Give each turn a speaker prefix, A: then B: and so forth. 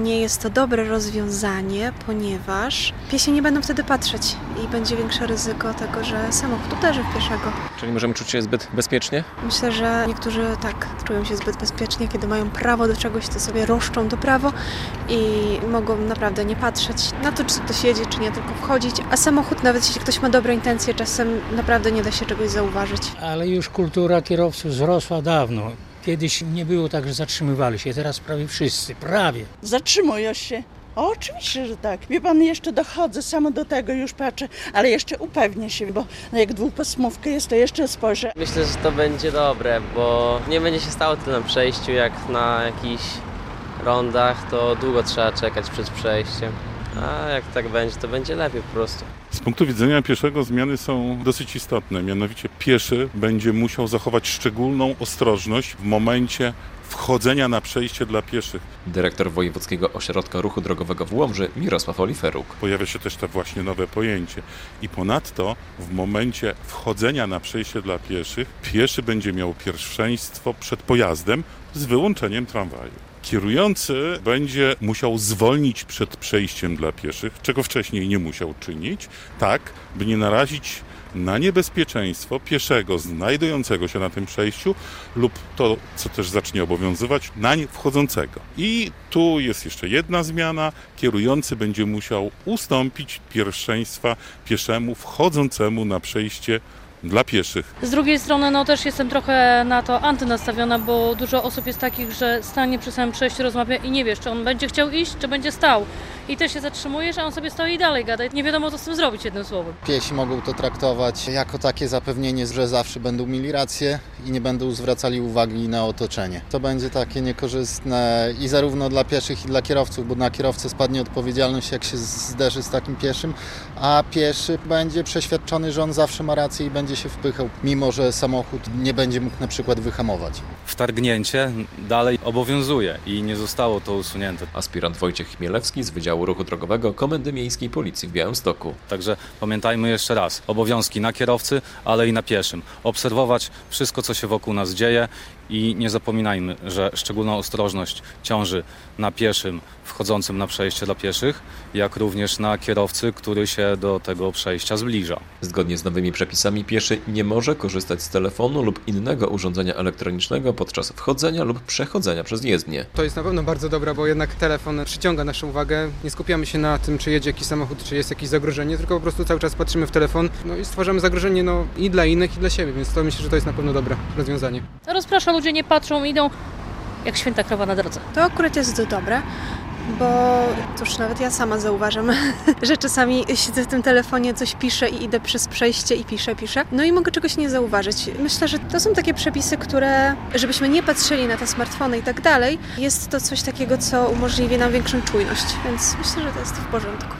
A: mnie jest to dobre rozwiązanie, ponieważ piesi nie będą wtedy patrzeć i będzie większe ryzyko tego, że samochód uderzy w pieszego.
B: Czyli możemy czuć się zbyt bezpiecznie?
A: Myślę, że niektórzy tak czują się zbyt bezpiecznie, kiedy mają prawo do czegoś, to sobie roszczą to prawo i mogą naprawdę nie patrzeć na to, czy ktoś jedzie, czy nie, tylko wchodzić. A samochód, nawet jeśli ktoś ma dobre intencje, czasem naprawdę nie da się czegoś zauważyć.
C: Ale już kultura kierowców wzrosła dawno. Kiedyś nie było tak, że zatrzymywali się, teraz prawie wszyscy, prawie.
D: Zatrzymują się. O, oczywiście, że tak. Wie pan, jeszcze dochodzę samo do tego, już patrzę, ale jeszcze upewnię się, bo jak dwupasmówka jest, to jeszcze spojrzę.
E: Myślę, że to będzie dobre, bo nie będzie się stało tyle na przejściu, jak na jakichś rondach, to długo trzeba czekać przed przejściem. A jak tak będzie, to będzie lepiej po prostu.
F: Z punktu widzenia pieszego zmiany są dosyć istotne, mianowicie pieszy będzie musiał zachować szczególną ostrożność w momencie wchodzenia na przejście dla pieszych.
B: Dyrektor Wojewódzkiego Ośrodka Ruchu Drogowego w Łomży Mirosław Oliferuk.
F: Pojawia się też to właśnie nowe pojęcie. I ponadto w momencie wchodzenia na przejście dla pieszych, pieszy będzie miał pierwszeństwo przed pojazdem z wyłączeniem tramwaju. Kierujący będzie musiał zwolnić przed przejściem dla pieszych, czego wcześniej nie musiał czynić, tak by nie narazić na niebezpieczeństwo pieszego znajdującego się na tym przejściu lub to, co też zacznie obowiązywać, nań wchodzącego. I tu jest jeszcze jedna zmiana. Kierujący będzie musiał ustąpić pierwszeństwa pieszemu wchodzącemu na przejście dla pieszych.
G: Z drugiej strony też jestem trochę na to antynastawiona, bo dużo osób jest takich, że stanie przy samym przejściu, rozmawia i nie wiesz, czy on będzie chciał iść, czy będzie stał. I też się zatrzymujesz, a on sobie stoi i dalej gada. Nie wiadomo, co z tym zrobić, jednym słowem.
H: Piesi mogą to traktować jako takie zapewnienie, że zawsze będą mieli rację i nie będą zwracali uwagi na otoczenie. To będzie takie niekorzystne i zarówno dla pieszych, i dla kierowców, bo na kierowcę spadnie odpowiedzialność, jak się zderzy z takim pieszym, a pieszy będzie przeświadczony, że on zawsze ma rację i będzie się wpychał, mimo że samochód nie będzie mógł na przykład wyhamować.
I: Wtargnięcie dalej obowiązuje i nie zostało to usunięte.
B: Aspirant Wojciech Chmielewski z Wydziału Ruchu Drogowego Komendy Miejskiej Policji w Białymstoku.
I: Także pamiętajmy jeszcze raz, obowiązki na kierowcy, ale i na pieszym. Obserwować wszystko, co się wokół nas dzieje i nie zapominajmy, że szczególna ostrożność ciąży na pieszym wchodzącym na przejście dla pieszych, jak również na kierowcy, który się do tego przejścia zbliża.
B: Zgodnie z nowymi przepisami pieszy nie może korzystać z telefonu lub innego urządzenia elektronicznego podczas wchodzenia lub przechodzenia przez jezdnię.
J: To jest na pewno bardzo dobre, bo jednak telefon przyciąga naszą uwagę. Nie skupiamy się na tym, czy jedzie jakiś samochód, czy jest jakieś zagrożenie, tylko po prostu cały czas patrzymy w telefon i stwarzamy zagrożenie i dla innych, i dla siebie, więc to myślę, że to jest na pewno dobre rozwiązanie.
G: Rozprasza, ludzie nie patrzą, idą jak święta krowa na drodze.
A: To akurat jest dobre, bo cóż, nawet ja sama zauważam, że czasami siedzę w tym telefonie, coś piszę i idę przez przejście i piszę. No i mogę czegoś nie zauważyć. Myślę, że to są takie przepisy, które, żebyśmy nie patrzyli na te smartfony i tak dalej, jest to coś takiego, co umożliwi nam większą czujność, więc myślę, że to jest w porządku.